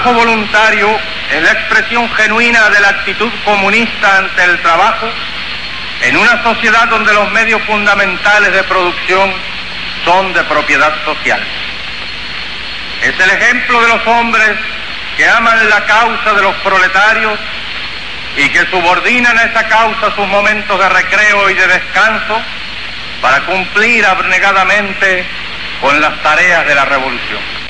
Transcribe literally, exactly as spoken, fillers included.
trabajo voluntario es la expresión genuina de la actitud comunista ante el trabajo en una sociedad donde los medios fundamentales de producción son de propiedad social. Es el ejemplo de los hombres que aman la causa de los proletarios y que subordinan a esa causa sus momentos de recreo y de descanso para cumplir abnegadamente con las tareas de la revolución.